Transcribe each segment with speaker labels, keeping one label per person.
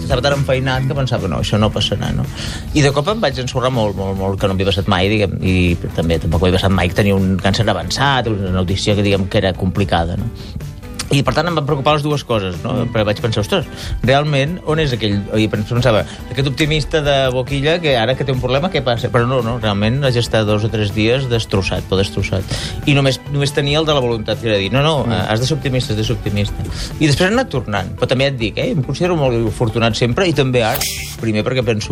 Speaker 1: estava tan enfeinat que pensava que no, això no passarà, no? I de cop em vaig ensorrar molt, que no m'havia passat mai, diguem, i també tampoc m'havia passat mai que tenia un càncer avançat, una notícia que, diguem, que era complicada, no? I, per tant, em van preocupar les dues coses, no? Perquè vaig pensar, ostres, realment, on és aquell... I pensava, aquest optimista de boquilla que ara que té un problema, què passa? Però no, realment vaig estar 2 o 3 dies destrossat. I només tenia el de la voluntat, que era dir, no, has de ser optimista, I després he anat tornant. Però també et dic, em considero molt afortunat sempre, i també ara, primer perquè penso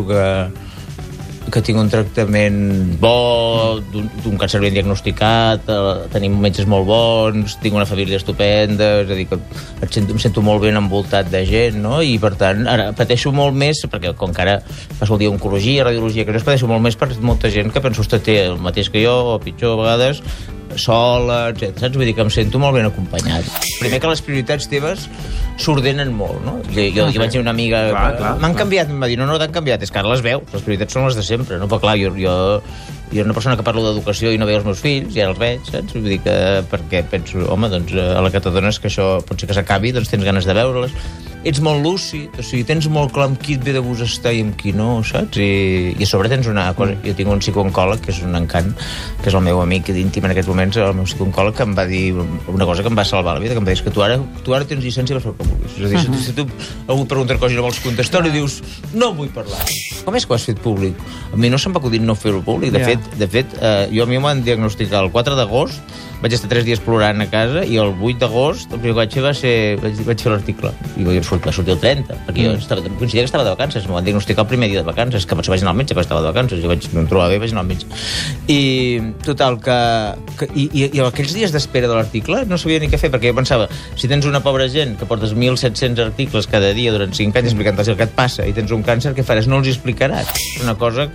Speaker 1: que tinc un tractament bo, d'un càncer ben diagnosticat, tenim metges molt bons, tinc una família estupenda, és a dir, que em sento molt ben envoltat de gent, no? I, per tant, ara pateixo molt més, perquè com que ara passo el dia oncologia, radiologia, que no es pateixo molt més per molta gent que penso que té el mateix que jo, o pitjor a vegades, sola, etc. Saps? Vull dir que em sento molt ben acompanyat. Primer que les prioritats teves s'ordenen molt, no? Jo vaig dir a una amiga... M'han canviat, em va dir, no t'han canviat, és que ara les veus, les prioritats són les de sempre, no? Però clar, jo una persona que parlo d'educació i no veig els meus fills, i ara els veig, saps? Vull dir que, perquè penso, home, doncs, a la que t'adones que això pot ser que s'acabi, doncs tens ganes de veure-les. Ets molt lúcid, o sigui, tens molt clar amb qui et ve de gust estar i amb qui no, saps? I a sobre tens una cosa... Jo tinc un psicooncòleg, que és un encant, que és el meu amic íntim en aquests moments, el meu psicooncòleg, que em va dir una cosa que em va salvar la vida, que em va dir que tu ara tens llicència per fer el que vulguis. És a dir, si tu algú et pregunta una cosa i no vols contestar, li dius, no vull parlar. Com és que ho has fet públic? A mi no se'm va acudir no fer-ho públic. De fet, a mi m'ho van diagnosticar el 4 d'agost, vaig estar 3 dies plorant a casa, i el 8 d'agost el primer que vaig fer va ser... vaig fer l'article. I va sortir el 30, perquè jo coincidia que estava de vacances. M'ho van diagnosticar el primer dia de vacances, que potser vaig anar al metge perquè estava de vacances. Jo em trobava bé, vaig anar al metge. I, total, I aquells dies d'espera de l'article no sabia ni què fer, perquè jo pensava, si tens una pobra gent que portes 1.700 articles cada dia durant 5 anys explicant-los el que et passa i tens un càncer, què faràs? No els hi explicaràs. És una cosa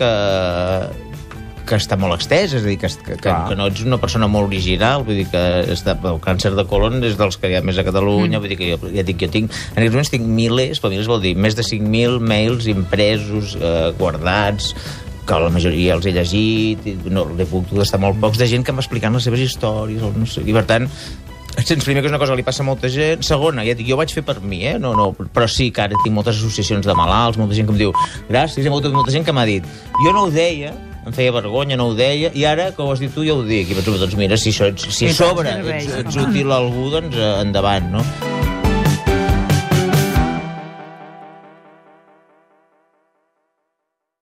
Speaker 1: que està molt extès, és a dir, que no ets una persona molt original, vull dir que el càncer de colon és dels que hi ha més a Catalunya, vull dir que jo tinc, en aquests moments tinc milers vol dir, més de 5.000 mails impresos, guardats, que la majoria els he llegit, no he pogut estar molt pocs, de gent que em va explicant les seves històries, no sé, i per tant, primer, que és una cosa que li passa a molta gent. Segona, ja dic, jo ho vaig fer per mi, però sí que ara tinc moltes associacions de malalts, molta gent que em diu gràcies, hi ha molta gent que m'ha dit jo no ho deia, em feia vergonya, no ho deia, i ara que ho has dit tu ja ho dic, i penso, doncs mira, si a sobre ets útil a algú, doncs endavant, no?